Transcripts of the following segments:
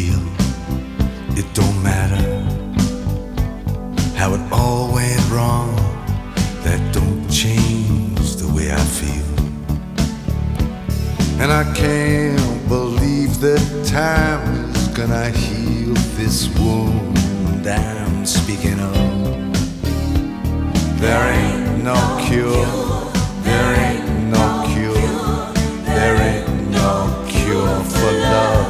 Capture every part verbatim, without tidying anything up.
feel. It don't matter how it all went wrong. That don't change the way I feel. And I can't believe that time is gonna heal this wound I'm speaking of. There ain't no cure, there ain't no cure, there ain't no cure for love.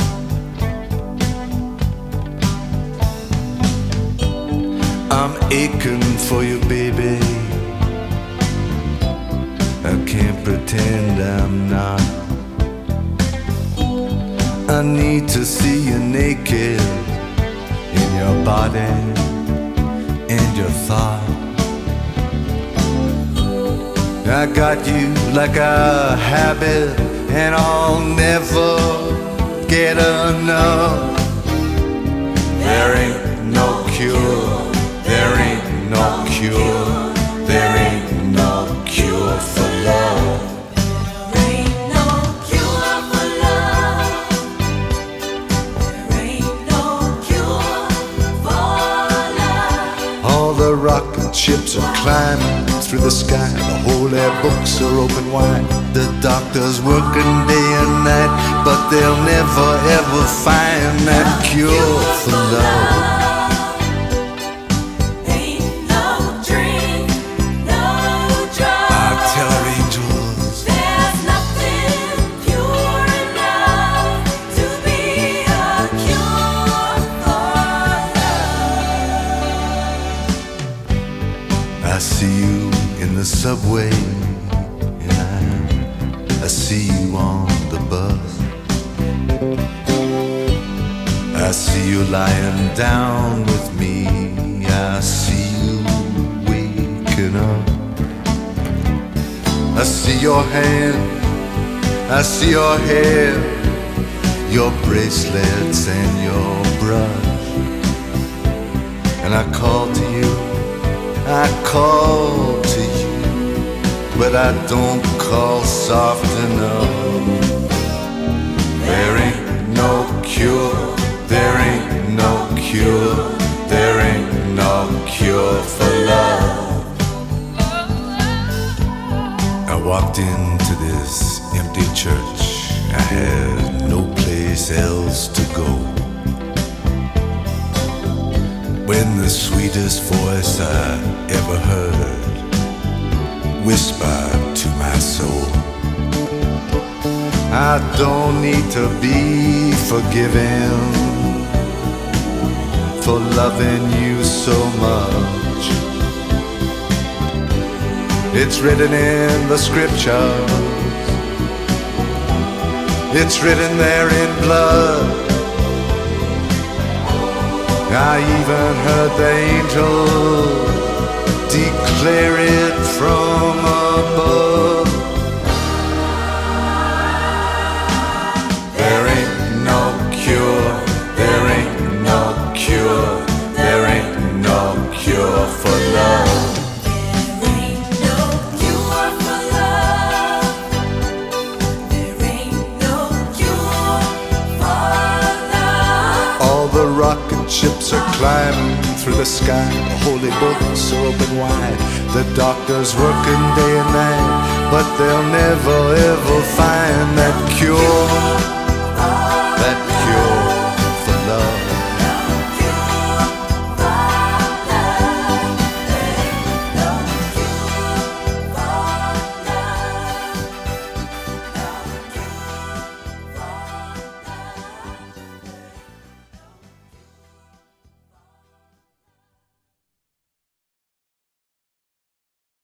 I'm aching for you, baby. I can't pretend I'm not. I need to see you naked in your body and your thought. I got you like a habit, and I'll never get enough. There ain't no cure, there ain't no cure, there ain't no cure for love. There ain't no cure for love. There ain't no cure for love. All the rocket ships are climbing through the sky. The holy books are open wide. The doctors working day and night, but they'll never ever find that cure for love. Ain't no drink, no drug. I tell her angels, There's nothing pure enough to be a cure for love. I see you in the subway, and I, I see you on the bus. I see you lying down with me. I see you waking up. I see your hand, I see your hair, your bracelets and your brush. And I call to you, I call to you, but I don't call soft enough. There ain't no cure, there ain't no cure, there ain't no cure for love. I walked into this empty church. I had no place else to go. When the sweetest voice I ever heard whispered to my soul, I don't need to be forgiven for loving you so much. It's written in the scriptures, it's written there in blood. I even heard the angels declare it from above. There ain't no cure, there ain't no cure, there ain't no cure for love. There ain't no cure for love. There ain't no cure for love. All the rocket ships are climbing through the sky. The holy books are open wide. The doctors working day and night, but they'll never ever